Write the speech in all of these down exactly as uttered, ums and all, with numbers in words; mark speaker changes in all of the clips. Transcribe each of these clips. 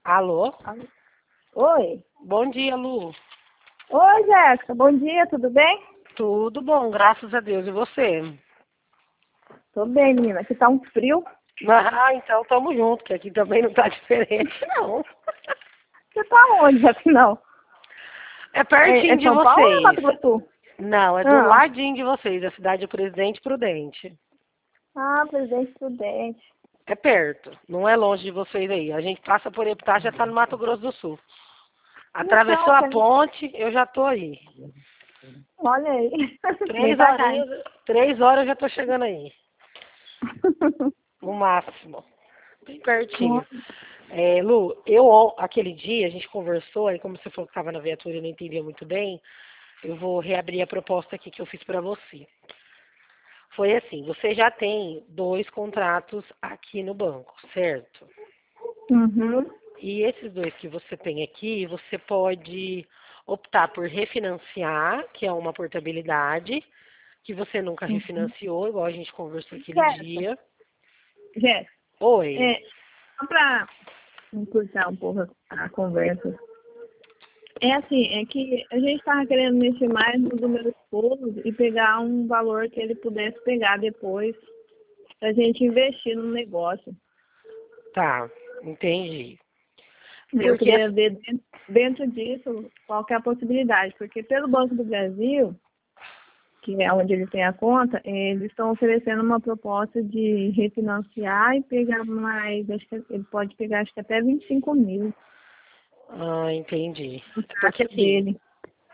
Speaker 1: Alô?
Speaker 2: Alô? Oi.
Speaker 1: Bom dia, Lu.
Speaker 2: Oi, Jéssica. Bom dia, tudo bem?
Speaker 1: Tudo bom, graças a Deus. E você?
Speaker 2: Tô bem, menina. Aqui tá um frio.
Speaker 1: Ah, então tamo junto, que aqui também não tá diferente, não.
Speaker 2: Você tá onde, afinal?
Speaker 1: É
Speaker 2: É,
Speaker 1: pertinho
Speaker 2: é
Speaker 1: de
Speaker 2: São Paulo ou é
Speaker 1: vocês.
Speaker 2: Mato Grosso?
Speaker 1: Não, é do
Speaker 2: Ah,
Speaker 1: ladinho de vocês, a cidade de Presidente Prudente.
Speaker 2: ah Presidente Prudente.
Speaker 1: É perto, não é longe de vocês aí. A gente passa por Epitácio, já tá no Mato Grosso do Sul. Atravessou
Speaker 2: Então,
Speaker 1: a
Speaker 2: você-
Speaker 1: ponte, eu já tô aí.
Speaker 2: olha aí. Vem
Speaker 1: Três
Speaker 2: pra cá, hein?
Speaker 1: horinhas, três horas eu já tô chegando aí. No máximo. Bem pertinho. É, Lu, eu ó, aquele dia a gente conversou, aí como você falou que estava na viatura e não entendia muito bem, eu vou reabrir a proposta aqui que eu fiz para você. Foi assim, você já tem dois contratos aqui no banco, certo?
Speaker 2: Uhum.
Speaker 1: E esses dois que você tem aqui, você pode optar por refinanciar, que é uma portabilidade, que você nunca
Speaker 2: Uhum.
Speaker 1: refinanciou, igual a gente conversou aquele
Speaker 2: Jéssica,
Speaker 1: dia.
Speaker 2: Jéssica,
Speaker 1: Oi.
Speaker 2: é, só pra encurtar um pouco a conversa. É assim, é que a gente tava querendo mexer mais no do meu esposo e pegar um valor que ele pudesse pegar depois pra gente investir no negócio.
Speaker 1: Tá, entendi.
Speaker 2: Eu
Speaker 1: Porque
Speaker 2: queria ver dentro, dentro disso qual que é a possibilidade, porque pelo Banco do Brasil, que é onde ele tem a conta, eles estão oferecendo uma proposta de refinanciar e pegar mais, acho que ele pode pegar acho que até vinte e cinco mil
Speaker 1: Ah, entendi.
Speaker 2: no
Speaker 1: Porque
Speaker 2: trato
Speaker 1: assim,
Speaker 2: dele.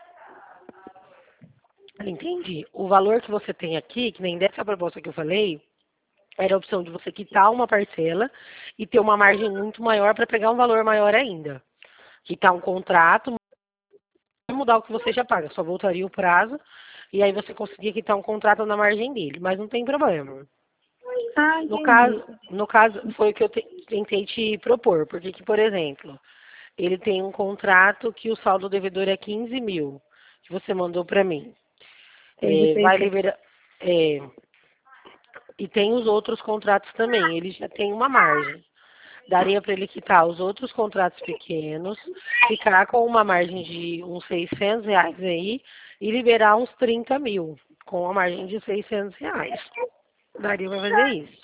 Speaker 1: entendi. O valor que você tem aqui, que nem dessa proposta que eu falei, era a opção de você quitar uma parcela e ter uma margem muito maior para pegar um valor maior ainda. Quitar um contrato, mudar o que você já paga, só voltaria o prazo e aí você conseguia quitar um contrato na margem dele, mas não tem problema.
Speaker 2: Ah,
Speaker 1: No caso,
Speaker 2: entendi.
Speaker 1: no caso foi o que eu te- tentei te propor, porque que, por exemplo, ele tem um contrato que o saldo devedor é quinze mil, que você mandou para mim.
Speaker 2: Tem de
Speaker 1: É, vai
Speaker 2: seiscentos.
Speaker 1: liberar. É, e tem os outros contratos também, ele já tem uma margem. Daria para ele quitar os outros contratos pequenos, ficar com uma margem de uns seiscentos reais aí e liberar uns trinta mil, com a margem de seiscentos reais. Daria para fazer isso.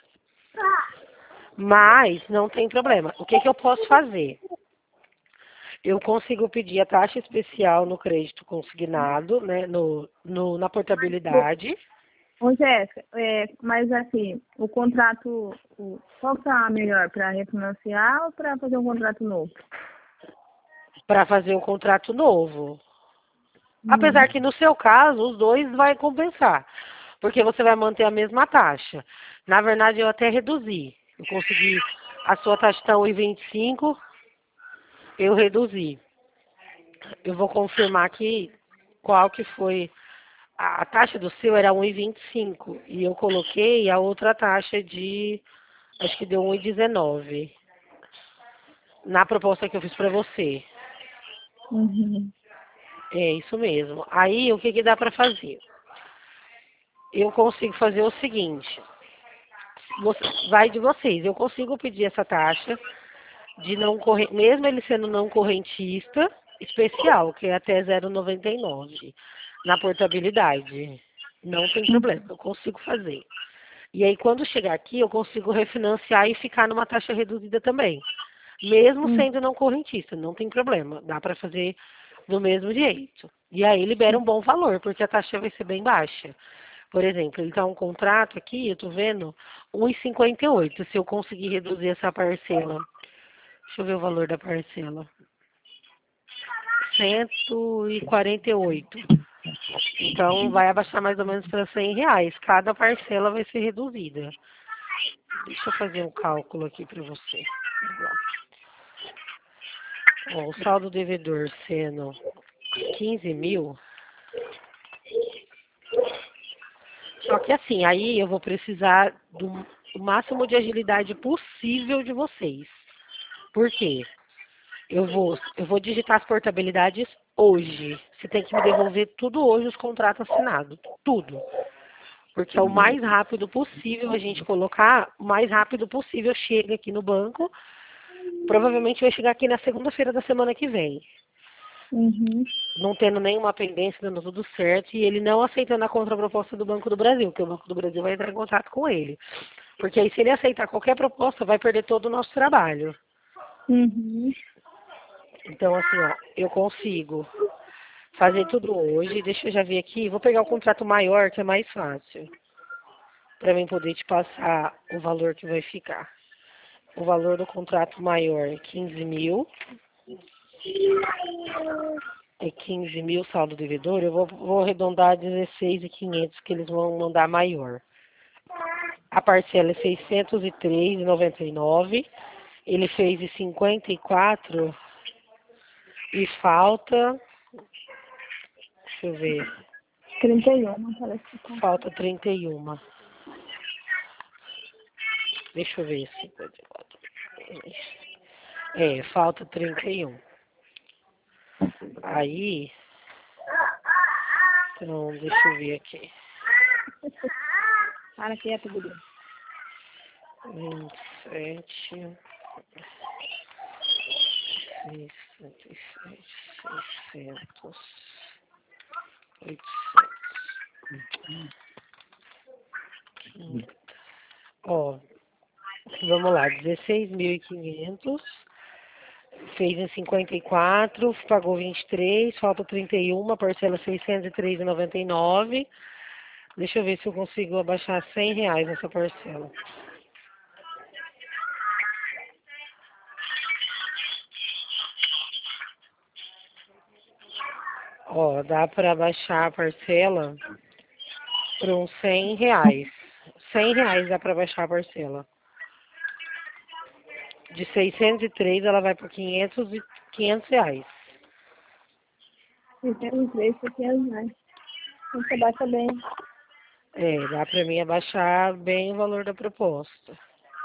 Speaker 1: Mas não tem problema. O que, que eu posso fazer? Eu consigo pedir a taxa especial no crédito consignado, né, no, no, na portabilidade,
Speaker 2: Ô, Jéssica, é, mas assim, o contrato, o, qual que tá melhor, para refinanciar ou para fazer um contrato novo?
Speaker 1: para fazer um contrato novo. Apesar
Speaker 2: Hum,
Speaker 1: que no seu caso, os dois vai compensar, porque você vai manter a mesma taxa. Na verdade, eu até reduzi. Eu consegui, a sua taxa está um e vinte e cinco, eu reduzi. Eu vou confirmar aqui qual que foi. A, a taxa do seu era um e vinte e cinco e eu coloquei a outra taxa de, acho que deu um e dezenove na proposta que eu fiz para você.
Speaker 2: uhum.
Speaker 1: É isso mesmo. Aí, o que que dá para fazer? Eu consigo fazer o seguinte, você- vai de vocês. Eu consigo pedir essa taxa de não correr, mesmo ele sendo não correntista, especial, que é até zero vírgula noventa e nove na portabilidade. Não tem problema, eu consigo fazer. E aí, quando chegar aqui, eu consigo refinanciar e ficar numa taxa reduzida também. Mesmo
Speaker 2: Uhum.
Speaker 1: sendo não correntista, não tem problema. Dá para fazer do mesmo jeito. E aí libera um bom valor, porque a taxa vai ser bem baixa. Por exemplo, ele está um contrato aqui, eu estou vendo, um e cinquenta e oito. Se eu conseguir reduzir essa parcela. Deixa eu ver o valor da parcela. cento e quarenta e oito. Então vai abaixar mais ou menos para cem reais. Cada parcela vai ser reduzida. Deixa eu fazer um cálculo aqui para você. Vamos lá. Ó, o saldo devedor sendo quinze mil. Só que assim, aí eu vou precisar do o máximo de agilidade possível de vocês. Por quê? Eu vou, eu vou digitar as portabilidades hoje. Você tem que me devolver tudo hoje, os contratos assinados. Tudo. Porque é o mais rápido possível a gente colocar, o mais rápido possível chega aqui no banco Provavelmente vai chegar aqui na segunda-feira da semana que vem.
Speaker 2: Uhum.
Speaker 1: Não tendo nenhuma pendência, dando tudo certo, e ele não aceitando a contraproposta do Banco do Brasil, que o Banco do Brasil vai entrar em contato com ele. Porque aí se ele aceitar qualquer proposta, vai perder todo o nosso trabalho.
Speaker 2: Uhum.
Speaker 1: Então, assim, ó, eu consigo fazer tudo hoje. Deixa eu já ver aqui. Vou pegar o contrato maior, que é mais fácil. Para mim poder te passar o valor que vai ficar. O valor do contrato maior é quinze mil. É quinze mil saldo devedor. Eu vou, vou arredondar a dezesseis mil e quinhentos que eles vão mandar maior. A parcela é seiscentos e três reais e noventa e nove centavos. Ele fez de cinquenta e quatro e falta, deixa eu ver,
Speaker 2: trinta e um, parece que tá.
Speaker 1: falta trinta e um. Deixa eu ver, cinquenta e quatro. É, falta trinta e um. Aí, então, deixa eu ver aqui.
Speaker 2: Para quieto, Gudu.
Speaker 1: vinte e sete, sessenta e sete, seiscentos, oitocentos. Ó, vamos lá, dezesseis mil e quinhentos, fez em cinquenta e quatro, pagou vinte e três, falta trinta e um, parcela seiscentos e três reais e noventa e nove. Deixa eu ver se eu consigo abaixar cem reais essa parcela. Ó, dá para abaixar a parcela por uns cem reais. cem reais dá para baixar a parcela. De seiscentos e três ela vai por quinhentos e quinhentos reais.
Speaker 2: Eu tenho três pequenos, né? Você baixa bem.
Speaker 1: É, dá para mim abaixar bem o valor da proposta.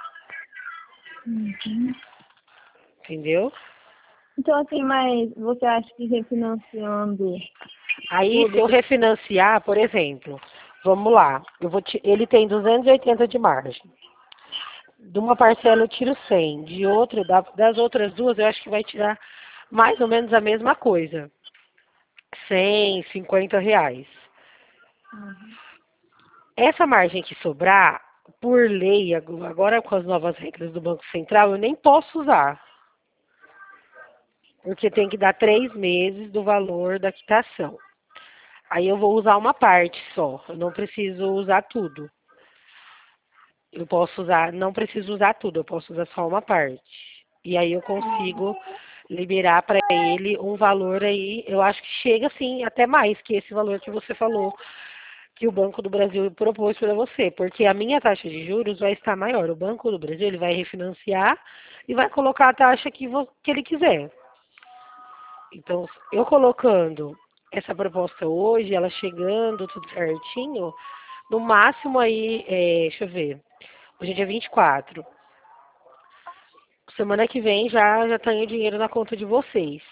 Speaker 2: Uhum.
Speaker 1: Entendeu?
Speaker 2: Então, assim, mas você acha que refinanciando
Speaker 1: Aí, se
Speaker 2: tudo...
Speaker 1: eu refinanciar, por exemplo, vamos lá, eu vou ti- ele tem duzentos e oitenta de margem. De uma parcela eu tiro cem, de outra, da- das outras duas eu acho que vai tirar mais ou menos a mesma coisa. cem, cinquenta reais.
Speaker 2: Uhum.
Speaker 1: Essa margem que sobrar, por lei, ag- agora com as novas regras do Banco Central, eu nem posso usar. Porque tem que dar três meses do valor da quitação. Aí eu vou usar uma parte só, eu não preciso usar tudo. Eu posso usar, não preciso usar tudo, eu posso usar só uma parte. E aí eu consigo liberar para ele um valor aí, eu acho que chega assim até mais que esse valor que você falou, que o Banco do Brasil propôs para você, porque a minha taxa de juros vai estar maior. O Banco do Brasil ele vai refinanciar e vai colocar a taxa que, vo- que ele quiser. Então, eu colocando essa proposta hoje, ela chegando tudo certinho, no máximo aí, é, deixa eu ver, hoje é dia vinte e quatro. Semana que vem já já tenho dinheiro na conta de vocês.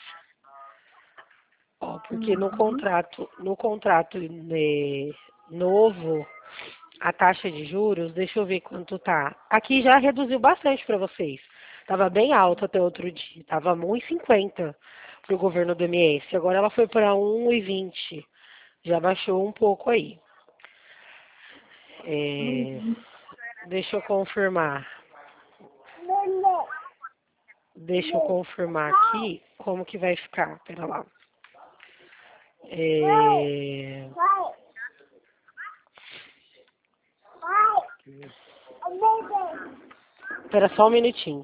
Speaker 1: Ó, porque no
Speaker 2: Uhum.
Speaker 1: contrato, no contrato né, novo, a taxa de juros, deixa eu ver quanto tá. Aqui já reduziu bastante para vocês. Tava bem alta até outro dia, tava um e cinquenta para o governo do M S. Agora ela foi para um e vinte. Já baixou um pouco aí. É,
Speaker 2: Uhum.
Speaker 1: deixa eu confirmar. Deixa eu confirmar aqui como que vai ficar. Pera lá. É, Espera só um minutinho.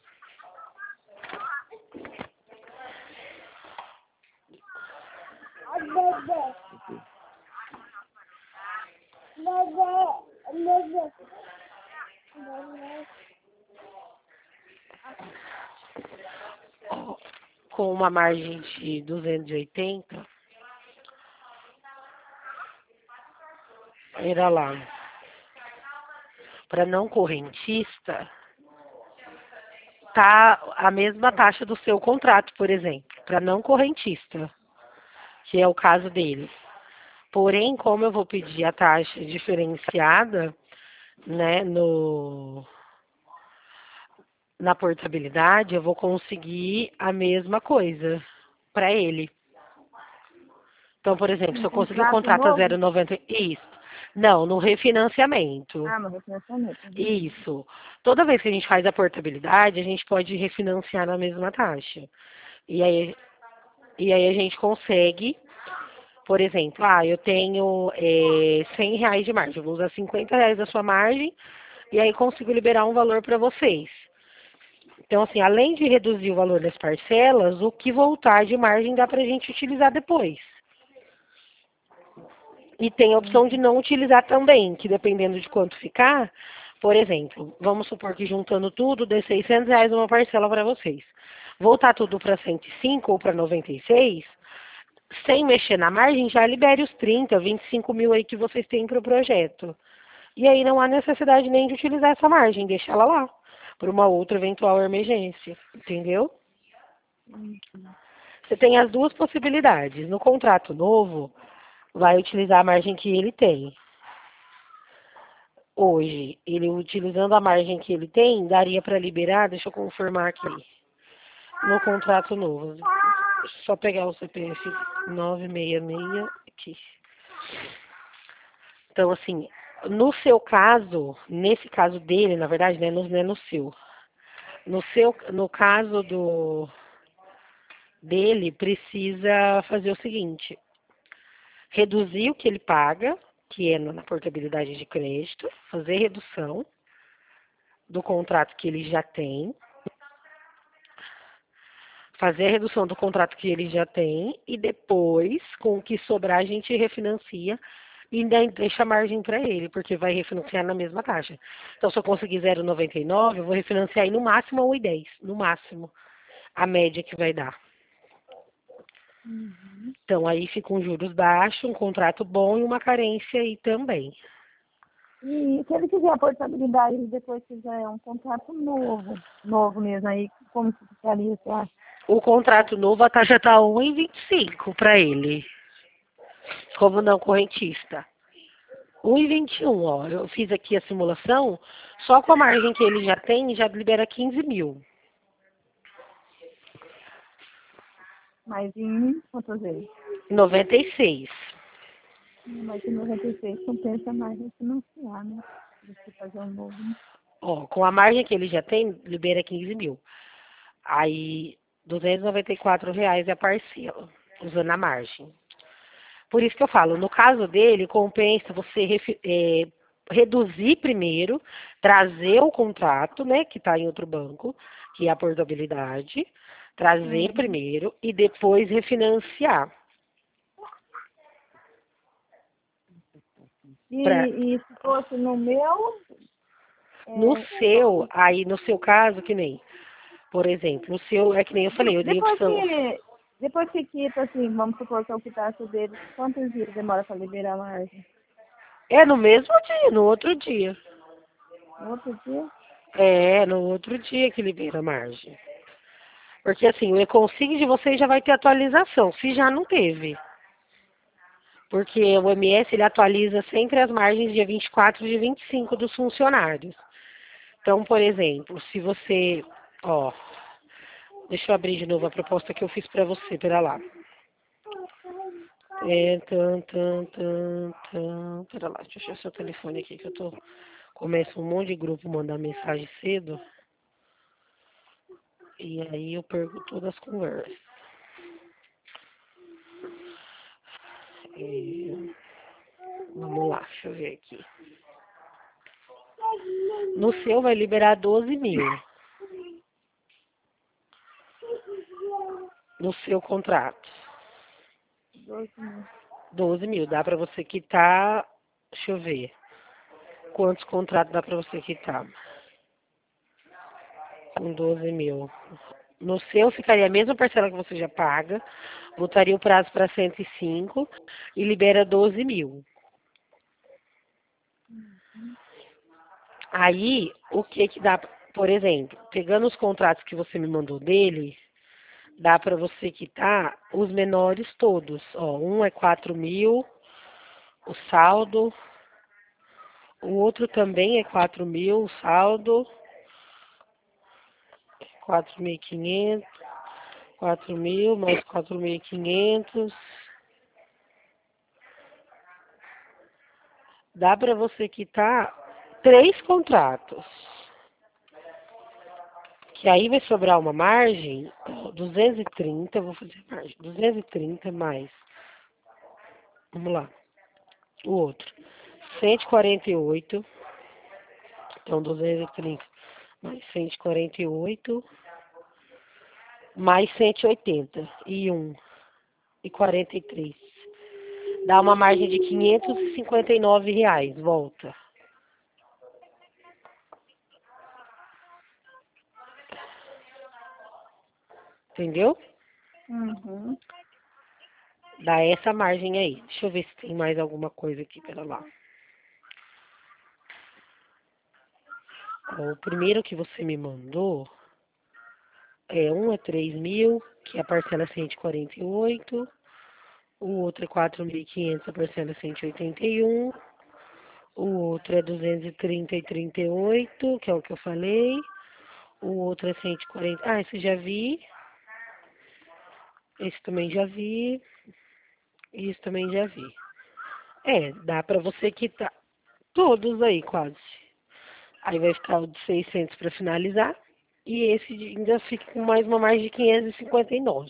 Speaker 1: Ó, com uma margem de duzentos e oitenta, era lá. Para não correntista, tá a mesma taxa do seu contrato, por exemplo. Para não correntista, que é o caso dele. Porém, como eu vou pedir a taxa diferenciada, né, no na portabilidade, eu vou conseguir a mesma coisa para ele. Então, por exemplo, se
Speaker 2: Um
Speaker 1: eu conseguir o
Speaker 2: contrato
Speaker 1: contrato a
Speaker 2: novo?
Speaker 1: zero vírgula noventa, isso. Não, no refinanciamento.
Speaker 2: Ah, mas refinanciamento.
Speaker 1: Isso. Toda vez que a gente faz a portabilidade, a gente pode refinanciar na mesma taxa. E aí, e aí a gente consegue, por exemplo, ah, eu tenho é, cem reais de margem, eu vou usar cinquenta reais da sua margem e aí consigo liberar um valor para vocês. Então, assim, além de reduzir o valor das parcelas, o que voltar de margem dá para a gente utilizar depois. E tem a opção de não utilizar também, que dependendo de quanto ficar, por exemplo, vamos supor que juntando tudo dê seiscentos reais uma parcela para vocês. Voltar tudo para cento e cinco ou para noventa e seis, sem mexer na margem, já libere os trinta, vinte e cinco mil aí que vocês têm para o projeto. E aí não há necessidade nem de utilizar essa margem, deixa ela lá, para uma outra eventual emergência, entendeu? Você tem as duas possibilidades. No contrato novo, vai utilizar a margem que ele tem. Hoje, ele utilizando a margem que ele tem, daria para liberar, deixa eu confirmar aqui, no contrato novo. Só pegar o C P F nove seis seis aqui. Então, assim, no seu caso, nesse caso dele, na verdade, né, não é no seu. No seu, no caso do dele, precisa fazer o seguinte: reduzir o que ele paga, que é na portabilidade de crédito, fazer redução do contrato que ele já tem, fazer a redução do contrato que ele já tem e depois, com o que sobrar, a gente refinancia e ainda deixa margem para ele, porque vai refinanciar na mesma taxa. Então, se eu conseguir zero vírgula noventa e nove, eu vou refinanciar aí no máximo a um vírgula dez, no máximo, a média que vai dar.
Speaker 2: Uhum.
Speaker 1: Então, aí fica um juros baixo, um contrato bom e uma carência aí também.
Speaker 2: E se ele quiser a portabilidade e depois quiser um contrato novo, novo mesmo, aí como que ficaria, você acha?
Speaker 1: O contrato novo, a taxa está um vírgula vinte e cinco para ele, como não correntista. um vírgula vinte e um, ó. Eu fiz aqui a simulação, só com a margem que ele já tem, já libera quinze mil.
Speaker 2: Mas em quantas vezes?
Speaker 1: noventa e seis.
Speaker 2: Mas em noventa e seis compensa mais refinanciar, né? Do que fazer um novo. Né?
Speaker 1: Ó, com a margem que ele já tem, libera quinze mil. Aí, duzentos e noventa e quatro reais é a parcela, usando a margem. Por isso que eu falo, no caso dele, compensa você refi- é, reduzir primeiro, trazer o contrato, né, que está em outro banco, que é a portabilidade, trazer
Speaker 2: Uhum.
Speaker 1: primeiro e depois refinanciar.
Speaker 2: E,
Speaker 1: Pra,
Speaker 2: e se fosse no meu,
Speaker 1: no
Speaker 2: é,
Speaker 1: seu, aí no seu caso, que nem, por exemplo, no seu, é que nem eu falei,
Speaker 2: de-
Speaker 1: eu dei
Speaker 2: depois
Speaker 1: opção.
Speaker 2: que depois que quita, assim, vamos supor que eu quitasse o dele, quantos dias demora para liberar a margem?
Speaker 1: É no mesmo dia, no outro dia.
Speaker 2: No outro dia?
Speaker 1: É, no outro dia que libera a margem. Porque assim, o e-consig de vocês já vai ter atualização, se já não teve. Porque o M S ele atualiza sempre as margens dia vinte e quatro e dia vinte e cinco dos funcionários. Então, por exemplo, se você, ó, deixa eu abrir de novo a proposta que eu fiz para você, pera lá. É, tan, tan, tan, tan, pera lá, deixa eu achar seu telefone aqui que eu tô, começo um monte de grupo mandar mensagem cedo e aí eu perco todas as conversas. É, vamos lá, deixa eu ver aqui. No seu vai liberar doze mil. No seu contrato.
Speaker 2: doze mil.
Speaker 1: doze mil. Dá para você quitar. Deixa eu ver. Quantos contratos dá para você quitar? Com doze mil. No seu ficaria a mesma parcela que você já paga. Botaria o prazo para cento e cinco e libera doze mil. Aí, o que que dá, por exemplo, pegando os contratos que você me mandou dele, dá para você quitar os menores todos. Ó, um é quatro mil, o saldo. O outro também é quatro mil, o saldo. quatro mil e quinhentos, quatro mil mais quatro mil e quinhentos. Dá para você quitar três contratos. Que aí vai sobrar uma margem, ó, duzentos e trinta, eu vou fazer a margem, duzentos e trinta mais, vamos lá, o outro, cento e quarenta e oito, então duzentos e trinta mais cento e quarenta e oito, mais cento e oitenta, e um, e quarenta e três. Dá uma margem de quinhentos e cinquenta e nove reais, volta. Entendeu?
Speaker 2: Uhum.
Speaker 1: Dá essa margem aí. Deixa eu ver se tem mais alguma coisa aqui, pera lá. Ó, o primeiro que você me mandou, é, um é três mil, que a parcela é cento e quarenta e oito. O outro é quatro mil e quinhentos, a parcela é cento e oitenta e um. O outro é duzentos e trinta e trinta e oito, que é o que eu falei. O outro é cento e quarenta. Ah, esse já vi. Esse também já vi. Esse também já vi. É, dá pra você quitar todos aí, quase. Aí vai ficar o de seiscentos para finalizar. E esse de- ainda fica com mais uma margem de quinhentos e cinquenta e nove.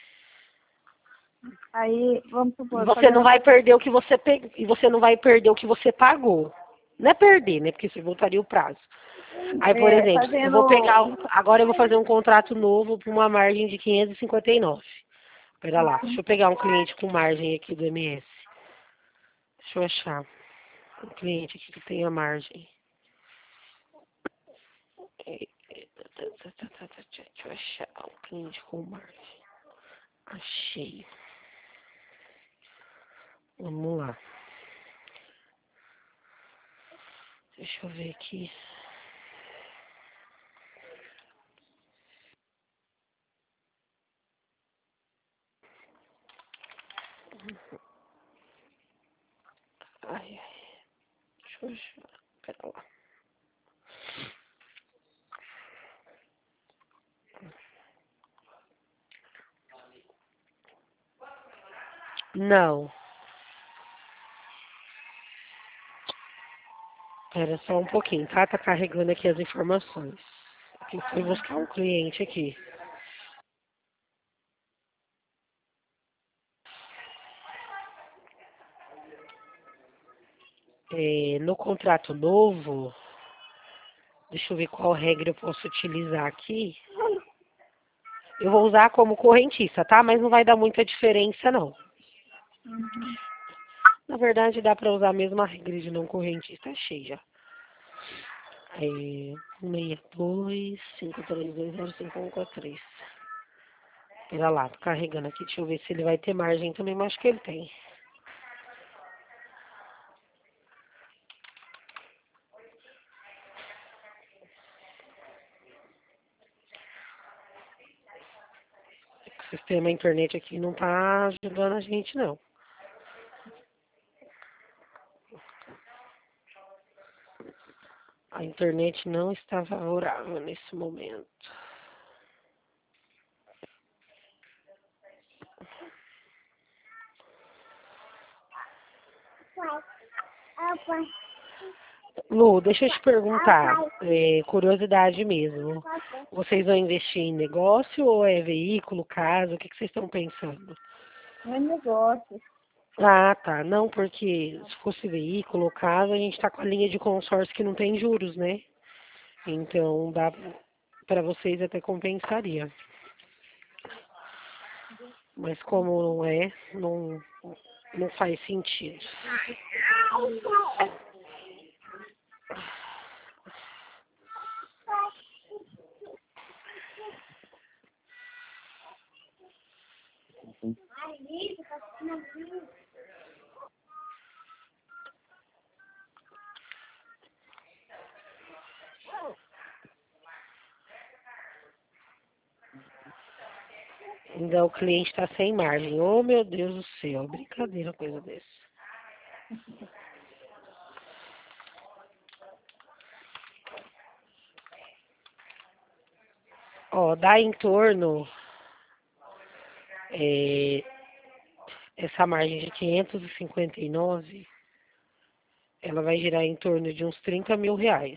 Speaker 2: Aí, vamos
Speaker 1: E
Speaker 2: supor,
Speaker 1: você não
Speaker 2: fazendo a
Speaker 1: vai
Speaker 2: conta.
Speaker 1: perder o que você pe... e você não vai perder o que você pagou. Não é perder, né? Porque você voltaria o prazo. Aí, por
Speaker 2: É,
Speaker 1: exemplo, eu vou
Speaker 2: fazendo.
Speaker 1: pegar um... agora eu vou fazer um contrato novo por uma margem de quinhentos e cinquenta e nove. Pera lá, deixa eu pegar um cliente com margem aqui do M S. Deixa eu achar um cliente aqui que tenha margem. É, é, tá, tá, tá, tá, tá, Deixa eu achar um cliente com margem. Achei. Vamos lá. Deixa eu ver aqui. Ai, ai. Deixa eu achar. Pera lá. Não. Pera só um pouquinho, tá? Tá carregando aqui as informações. Eu fui buscar um cliente aqui. É, no contrato novo, deixa eu ver qual regra eu posso utilizar aqui. Eu vou usar como correntista, tá? Mas não vai dar muita diferença, não.
Speaker 2: Uhum.
Speaker 1: Na verdade, dá pra usar a mesma regra de não correntista. Achei já. É, seis dois, cinco três dois, zero cinco um quatro três. Pera lá, tô carregando aqui. Deixa eu ver se ele vai ter margem também, mas acho que ele tem. O sistema internet aqui não tá ajudando a gente, não. A internet não está favorável nesse momento. Lu, deixa eu te perguntar, é, curiosidade mesmo. Vocês vão investir em negócio ou é veículo, casa? O que, que vocês estão pensando?
Speaker 2: É negócio.
Speaker 1: Ah, tá. Não, porque se fosse veículo ou casa, a gente tá com a linha de consórcio que não tem juros, né? Então, dá para vocês até compensaria. Mas como não é, não, não faz sentido. Ainda o cliente está sem margem. Oh, meu Deus do céu. Brincadeira, coisa dessa. Ó, dá em torno, é, essa margem de quinhentos e cinquenta e nove, ela vai girar em torno de uns trinta mil reais.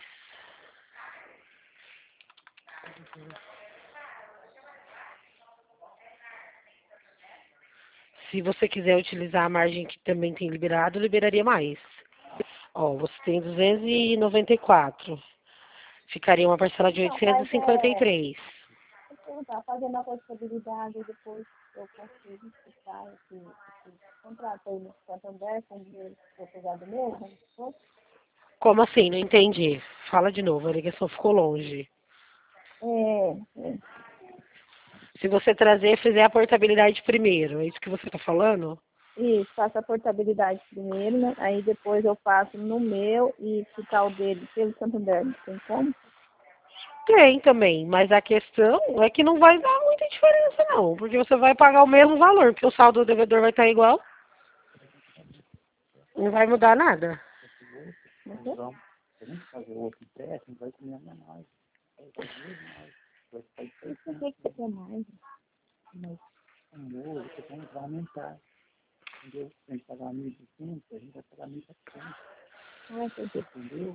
Speaker 1: Se você quiser utilizar a margem que também tem liberado, liberaria mais. Ó, você tem duzentos e noventa e quatro. Ficaria uma parcela de
Speaker 2: Não,
Speaker 1: oitocentos e
Speaker 2: mas
Speaker 1: e cinquenta e
Speaker 2: é.
Speaker 1: três.
Speaker 2: Deixa eu perguntar, fazendo a possibilidade e depois eu consigo ficar esse, esse contrato aí no Santander com o dinheiro que for pegado mesmo?
Speaker 1: Como assim? Não entendi. Fala de novo, a ligação ficou longe.
Speaker 2: É, é.
Speaker 1: Se você trazer, fizer a portabilidade primeiro, é isso que você está falando?
Speaker 2: Isso, faço a portabilidade primeiro, né? Aí depois eu faço no meu e ficar o dele pelo Santander. Não tem como?
Speaker 1: Tem também, mas a questão é que não vai dar muita diferença não, porque você vai pagar o mesmo valor, porque o saldo do devedor vai estar igual, não vai mudar nada.
Speaker 2: Uhum. Por que que você quer mais? Ah, entendi.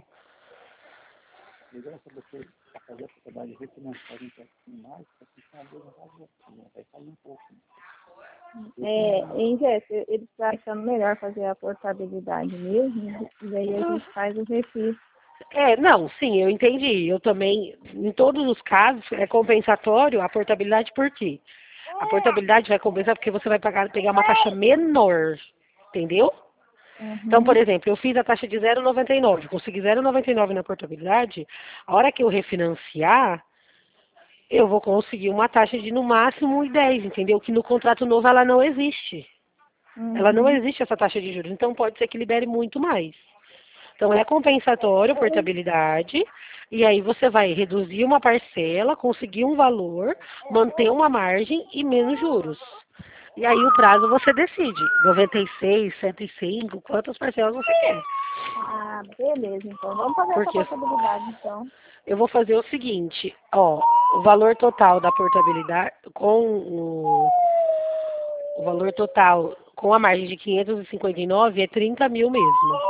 Speaker 2: É, em Jéssica, eles estão achando melhor fazer a portabilidade mesmo, e aí a gente faz o refis.
Speaker 1: É, não, sim, eu entendi. Eu também, em todos os casos, é compensatório a portabilidade por quê? A portabilidade vai compensar porque você vai pagar, pegar uma taxa menor, entendeu? Então, por
Speaker 2: Uhum,
Speaker 1: exemplo, eu fiz a taxa de zero vírgula noventa e nove, consegui zero vírgula noventa e nove na portabilidade, a hora que eu refinanciar, eu vou conseguir uma taxa de no máximo um vírgula dez, entendeu? Que no contrato novo ela não existe. Ela não
Speaker 2: uhum.
Speaker 1: existe essa taxa de juros, então pode ser que libere muito mais. Então é compensatório, portabilidade, e aí você vai reduzir uma parcela, conseguir um valor, manter uma margem e menos juros. E aí o prazo você decide, noventa e seis, cento e cinco, quantas parcelas você quer.
Speaker 2: Ah, beleza, então. Vamos fazer essa
Speaker 1: Porque
Speaker 2: portabilidade, então.
Speaker 1: eu vou fazer o seguinte, ó, o valor total da portabilidade com o, o valor total com a margem de quinhentos e cinquenta e nove é trinta mil mesmo,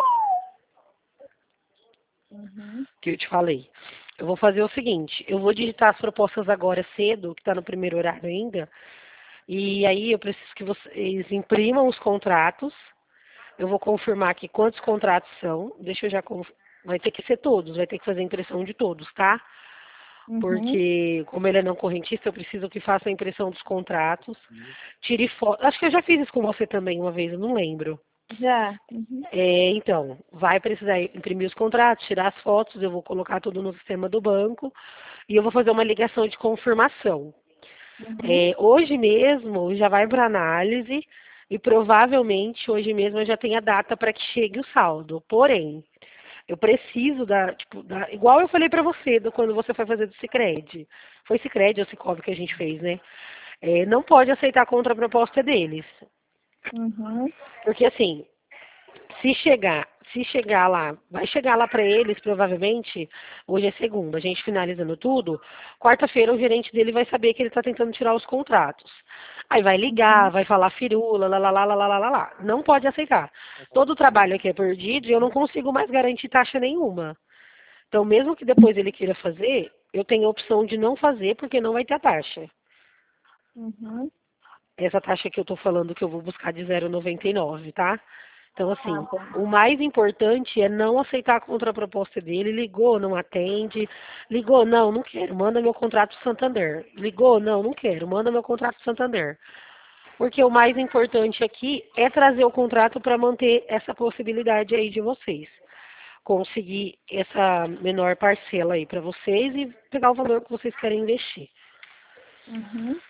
Speaker 2: Uhum,
Speaker 1: que eu te falei. Eu vou fazer o seguinte, eu vou digitar as propostas agora cedo, que está no primeiro horário ainda, e aí eu preciso que vocês imprimam os contratos. Eu vou confirmar aqui quantos contratos são. Deixa eu já conf... Vai ter que ser todos, vai ter que fazer a impressão de todos, tá?
Speaker 2: uhum.
Speaker 1: Porque, como ele é não correntista, eu preciso que faça a impressão dos contratos. Tire foto. Acho que eu já fiz isso com você também uma vez, eu não lembro.
Speaker 2: Já. Uhum,
Speaker 1: É, então, vai precisar imprimir os contratos, tirar as fotos, eu vou colocar tudo no sistema do banco e eu vou fazer uma ligação de confirmação.
Speaker 2: uhum.
Speaker 1: É, hoje mesmo já vai para análise e provavelmente hoje mesmo eu já tenho a data para que chegue o saldo. Porém, eu preciso da, tipo, da, igual eu falei para você do, quando você foi fazer do Sicredi. Foi Sicredi ou Sicob que a gente fez, né? É, não pode aceitar a contraproposta deles.
Speaker 2: Uhum.
Speaker 1: Porque assim, se chegar, se chegar lá, vai chegar lá para eles, provavelmente, hoje é segunda, a gente finalizando tudo, quarta-feira o gerente dele vai saber que ele está tentando tirar os contratos. Aí vai ligar,
Speaker 2: Uhum.
Speaker 1: vai falar firula, lá, lá, lá, lá, lá, lá, lá, lá. Não pode aceitar. Todo o trabalho aqui é perdido e eu não consigo mais garantir taxa nenhuma. Então, mesmo que depois ele queira fazer, eu tenho a opção de não fazer porque não vai ter a taxa.
Speaker 2: Uhum.
Speaker 1: Essa taxa que eu estou falando que eu vou buscar de zero vírgula noventa e nove, tá? Então,
Speaker 2: Tá
Speaker 1: assim,
Speaker 2: bom.
Speaker 1: o mais importante é não aceitar a contraproposta dele. Ligou, não atende. Ligou, não, não quero. Manda meu contrato pro Santander. Ligou, não, não quero. Manda meu contrato pro Santander. Porque o mais importante aqui é trazer o contrato para manter essa possibilidade aí de vocês. Conseguir essa menor parcela aí para vocês e pegar o valor que vocês querem investir.
Speaker 2: Uhum.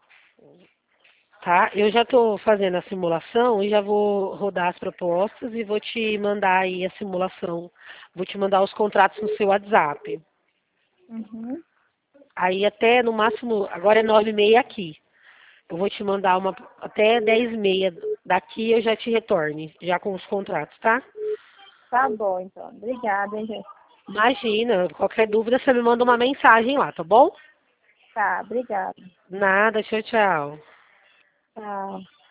Speaker 1: Tá? Eu já estou fazendo a simulação e já vou rodar as propostas e vou te mandar aí a simulação. Vou te mandar os contratos no seu WhatsApp.
Speaker 2: Uhum.
Speaker 1: Aí até no máximo, agora é nove e meia aqui. Eu vou te mandar uma até dez e meia daqui eu já te retorne, já com os contratos, tá?
Speaker 2: Tá bom, então. Obrigada, hein, gente.
Speaker 1: Imagina, qualquer dúvida você me manda uma mensagem lá, tá bom?
Speaker 2: Tá, obrigada.
Speaker 1: Nada, tchau, tchau.
Speaker 2: Tchau.